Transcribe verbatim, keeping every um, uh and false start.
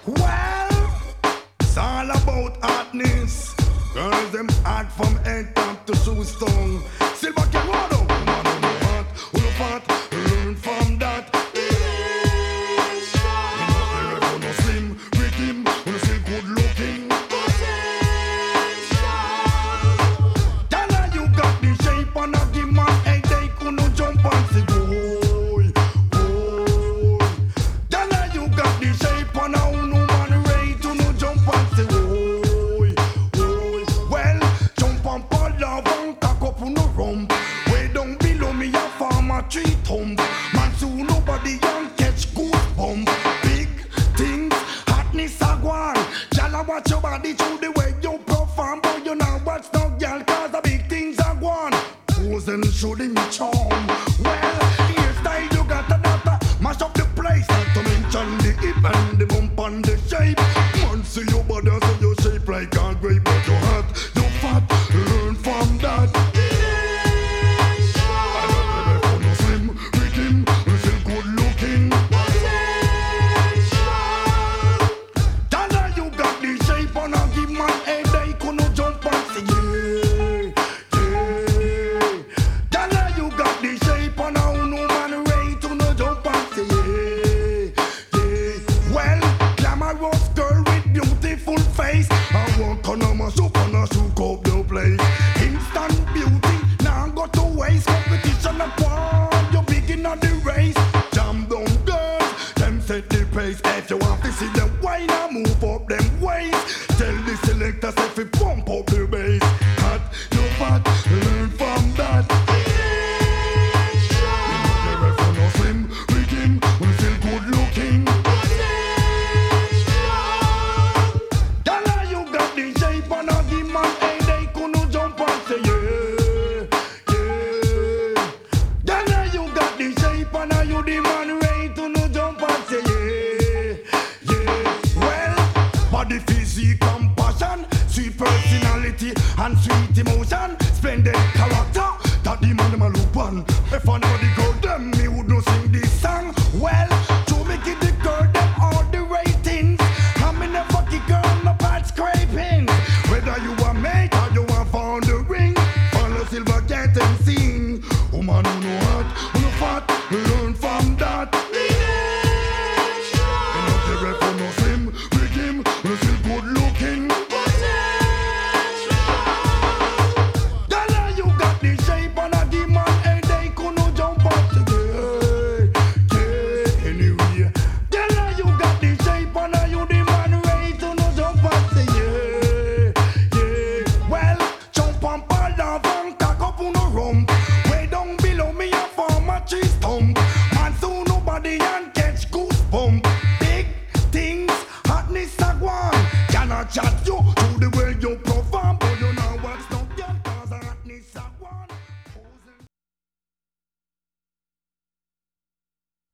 Well, it's all about hotness. Girls them hot from head top to shoes tongue. Silver can water, woman who no hot, who no fat. Learn from that. We no play for no slim with him, who no still good looking. Tell her you got the shape and a give man headache, who no jump and say boy, boy. Tell her you got the shape and a who no man rate, who no jump and say boy, boy. Well, jump and pull off and cock up on no rump. Way down below me a farm a tree thump. Man sue nobody and catch good bump. Big things, hotness a go on. Y'all watch your body through the way you perform, but you not watch no girl cause the big things a go on. Pose and shooting me charm. Well, hairstyle you got a data, mash up the place. Not to mention the hip and the bump and the shape. Man see your body so you shape like a grape, but you hot, you fat. Learn from that. I don't play for no slim with him, we still good looking. Tell her you got the shape and I give man headache, who no jump and say yeah, yeah. Tell her you got the shape and I who no man rate, who no jump and say yeah, yeah. Well, glamorous girl with beautiful face, I want to know my soup and I shook up the place. Instant beauty, now go to waste. Competition upon you begin on the race. Jam down girls, them set the pace. If you want to see them wine, I move up them waist. Tell the selectors if we pump up the